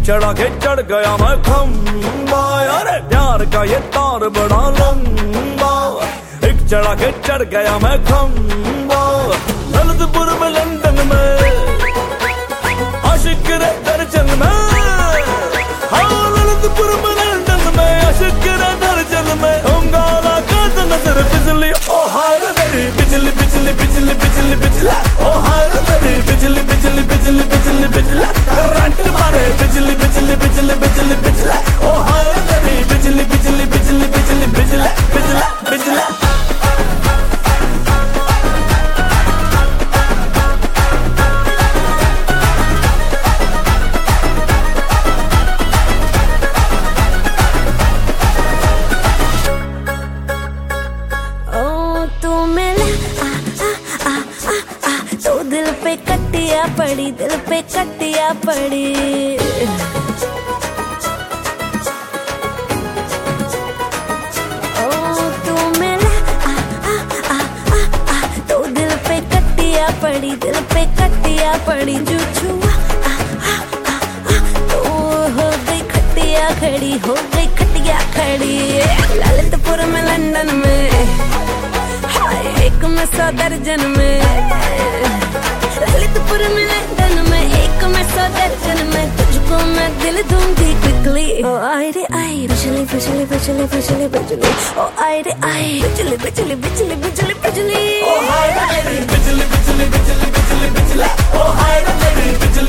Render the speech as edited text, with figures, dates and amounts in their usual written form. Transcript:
चढ़ा के चढ़ गया मैं खंबा, अरे प्यार का ये तार बड़ा लंबा। एक चढ़ा के चढ़ गया मैं खंबा, ललितपुर में लंदन में आशिक रे दर्जन में। हाँ ललितपुर में लंदन में आशिक रे दर्जन में। गाला का नजर बिजली ओ हाय मेरी बिजली बिजली बिजली बिजली बिजला ओ हाय मेरी बिजली बिजली बिजली बिजली बिजला। करंट मारे बिजली बिजली बिजली बिजली बिजला ओ हाय मेरी बिजली बिजली बिजली बिजली बिजला बिजला बिजला। तो दिल पे कटिया पड़ी, दिल पे कटिया पड़ी। ओ तू मिला तो दिल पे कटिया पड़ी, दिल पे कटिया पड़ी। जो छुआ तो हो गई खटिया खड़ी, हो गई खटिया खड़ी। ललितपुर में लंदन में हाय एक में 100 दर्जन में। ललितपुर में लंदन में एक में 100 दर्जन में। तुझको मैं दिल दूंगी क्विकली। ओ आई रे आई बिजली बिजली बिजली बिजली बिजली। ओ आई रे आई बिजली बिजली बिजली बिजली बिजली। ओ हाय रे बिजली बिजली बिजली बिजली बिजली। ओ हाय रे बिजली